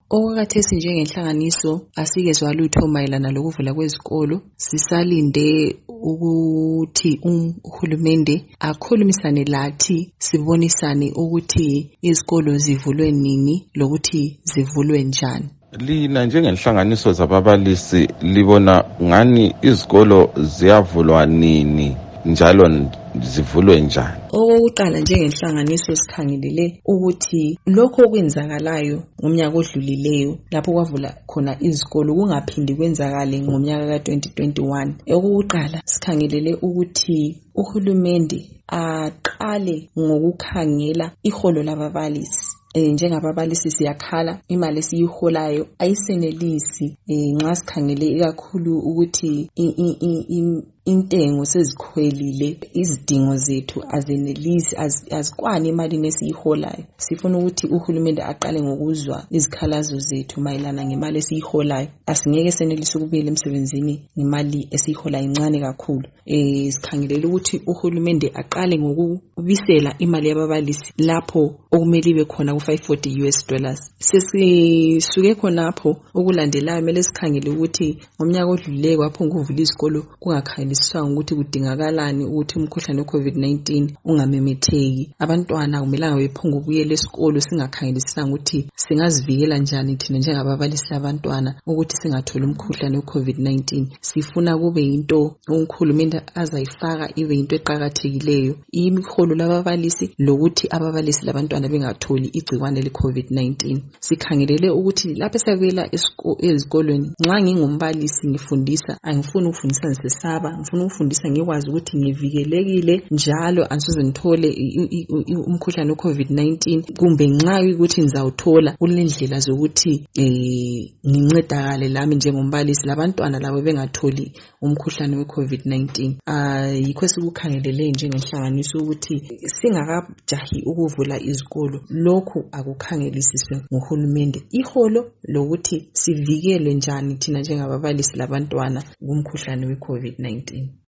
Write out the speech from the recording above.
Okwakhathesi njengenhlanganiso asikezwa lutho mayelana lokuvula kwezikolo. Sisalinde ukuthi uhulumende akhulumisane lathi sibonisane ukuthi izikolo zivulwe nini lokuthi zivulwe njani. Lina njengenhlanganiso zababalisi libona ngani izikolo ziyavulwa nini njalo zivulwe njani? Okokuqala njengenhlanganiso sikhangelele ukuthi lokho okwenzakalayo ngomnyaka odlulileyo lapho kwavula khona izikolo kungaphindi kwenzakale ngomnyaka ka-2021. Okokuqala sikhangelele ukuthi uhulumende aqale ngokukhangela iholo lababalisi. Njengababalisi siyakhala imali esiyiholayo ayisenelisi nxa sikhangele ikakhulu ukuthi intengo sezikhwelile, izidingo zethu azenelisi, azikwani emalini esiyiholayo. Sifuna ukuthi uhulumende aqale ngokuzwa izikhalazo zethu mayelana ngemali esiyiholayo. Asingeke senelise ukubuyela emsebenzini ngemali esiyiholayo incane kakhulu. Sikhangelele ukuthi uhulumende aqale ngokubisela imali yababalisi lapho okumele ibe khona $540. Sesisuke khonapho okulandelayo kumele sikhangele ukuthi ngomnyaka odlulileyo kwapho ngokuvula izikolo kungakhangeliswanga ukuthi kudingakalani ukuthi umkhuhlane we-COVID-19 ungamemetheki. Abantwana kumelanga bephunga ukubuyela esikolo singakhangelisanga ukuthi singazivikela njani thina njengababalisi abantwana ukuthi singatholi umkhuhlane we-COVID-19. Sifuna kube yinto uhulumende azayifaka ibe yinto eqhakathekileyo imiholo lababalisi lokuthi ababalisi labantwana bengatholi igcikwane le-COVID-19. Sikhangelele ukuthi lapho esabuyela ezikolweni nxa ngingumbalisi ngifundisa angifuni ukufundisa ngisesaba, ngifuna ukufundisa ngikwazi ukuthi ngivikelekile njalo angisoze ngithole umkhuhlane we-COVID-19 kumbe nxa ukuthi ngizawuthola kulendlela zokuthi ngincedakale lami njengombalisi labantwana labo bengatholi umkhuhlane we-COVID-19. Yikho sikukhangelele njengenhlanganiso ukuthi singakajahi ukuvula izikolo lokhu akukhangelisiswe nguhulumende iholo lokuthi sivikelwe njani thina njengababalisi labantwana kumkhuhlane we-COVID-19.